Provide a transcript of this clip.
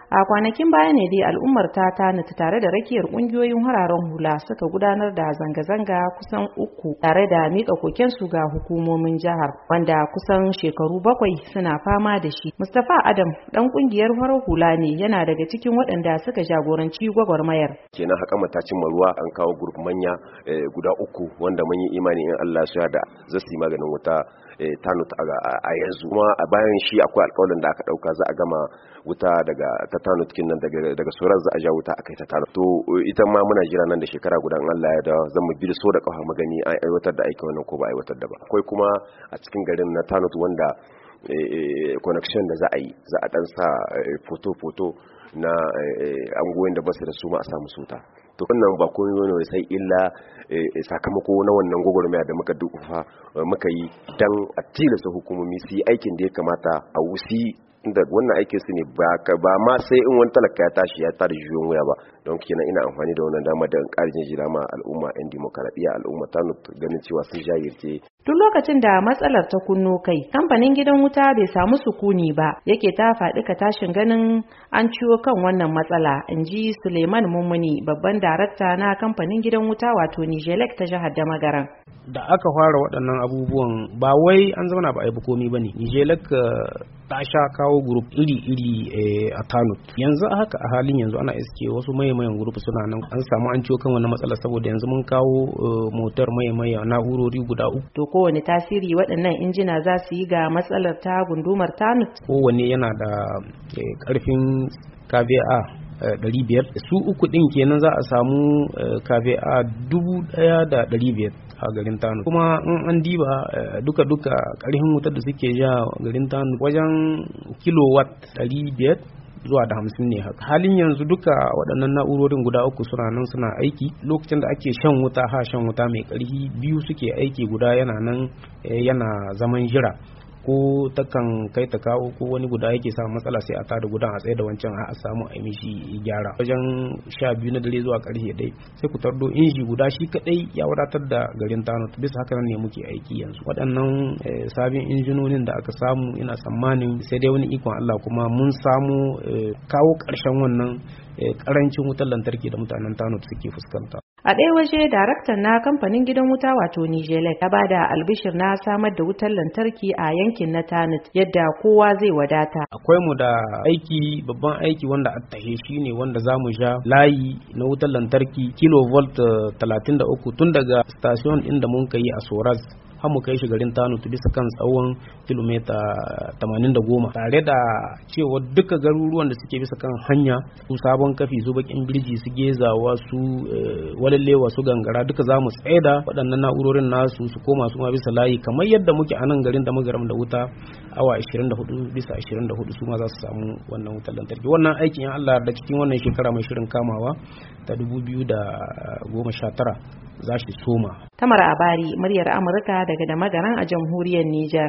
A kwanakin baya ne dai al'ummar ta Tanut tare da rakiyar kungiyoyin hararen hula suka gudanar da zanga-zanga kusan 3 tare da mika kokensu ga hukumomin jihar wanda kusan shekaru 7 suna fama da shi. Mustapha Adam dan kungiyar farar hula ne, yana daga cikin waɗanda suka jagoranci gwagwarmayar. Kenan haka matacin ruwa an kawo group manya guda 3 wanda mun yi imani in Allah ya da za su yi maganin wuta Tanut a yanzu. Kuma a bayan shi akwai alƙawarin da aka dauka za a gama wuta daga ta Tanut kinnan daga Soraz za a ja wuta akai ta Tanut. To ita ma muna jira nan da shekara guda in Allah ya da zan mu bi so da kafa magani an aiwatar da aikin wannan ko ba aiwatar da ba. Akwai kuma a cikin garin na Tanut wanda connection da za a yi za a dan sa foto na angoyin da basu da su ma a samu suta. To wannan ba komai ne sai illa sakamako na wannan gwagwarmaya da muka dukufa muka yi dan a tilasta hukumomi su yi aikin da ya kamata a wusi da wannan aikin su ne ba ma sai in wani talaka ya tashi ya tada juyon waya ba. Don kenan ina amfani da wannan dama da ƙarin jira ma al'umma yan demokradiyya al'umma ta ganin cewa sun jayirce. Duk lokacin da matsalar ta kunno kai, kamfanin gidan wuta bai samu sukuni ba, yake ta faɗi ka tashin ganin an ciwo kan wannan matsala, in ji Suleiman Mummuni, babban darakta na kamfanin gidan wuta wato Nijelek ta jihar Damagaran. Da aka fara waɗannan abubuwan ba wai an zauna ba a yi komi ba ne. Nijelek ta sha kawo grup iri-iri a Tanut. Yanzu haka a halin yanzu ana iske wasu mayan grup suna nan an samu an ciwo kan wannan matsala saboda yanzu mun kawo motar mayan na'urori guda 3. To kowane tasiri waɗannan injina za su yi ga matsalar ta gundumar Tanut? Kowane yana da ƙarfin KVA 500. Su 3 ɗin kenan za a samu KVA 1500 a garin Tanut. Kuma in an diba duka ƙarfin wutar da suke ja garin Tanut wajen kilowatt 500 zuwa da 50 ne haka. Halin yanzu duka waɗannan na'urorin guda 3 suna nan suna aiki. Lokacin da ake shan wuta mai ƙarfi 2 suke aiki, guda yana nan yana zaman jira ko takan kai ta kawo ko wani guda yake samun matsala sai a tada gudan a tsaye da wancan a samu a mishi gyara. Wajen 12 na dare zuwa ƙarfe 1 sai ku tardo inji guda shi kadai ya wadatar da garin Tanut. Bisa haka ne muke aiki yanzu. Waɗannan sabin injinonin da aka samu ina tsammanin sai dai wani ikon Allah kuma mun samu kawo ƙarshen wannan ƙarancin wutar lantarki da mutanen Tanut suke fuskanta. A ɗaya waje, daraktan na kamfanin gidan wuta wato Nijelek ya bada albishir na samar da wutar lantarki a yankin na Tanut yadda kowa zai wadata. Akwai mu da aiki, babban aiki wanda a tahe shi ne wanda za mu sha layi na wutar lantarki kilovolt 33 tun daga station inda mun kai a Soraz har mu kai shi garin Tanut bisa kan tsawon kilomita 80 tare da cewa duka garuruwan da suke bisa kan hanya su Sabon Kafi, su Bakin Birji, su Gezawa, su Walallewa, su Gangara duka za mu tsaida waɗannan na'urorin nasu su koma su ma bisa layi kamar yadda muke a nan garin Damagaram da wuta awa 24 bisa 24 su ma za su samu wannan wutar lantarki. Wannan aikin Allah da cikin wannan shekara mai shirin kamawa ta 2019 za shi soma. Tamar Abari, muryar Amurka daga Damagaran a jamhuriyar Nijar.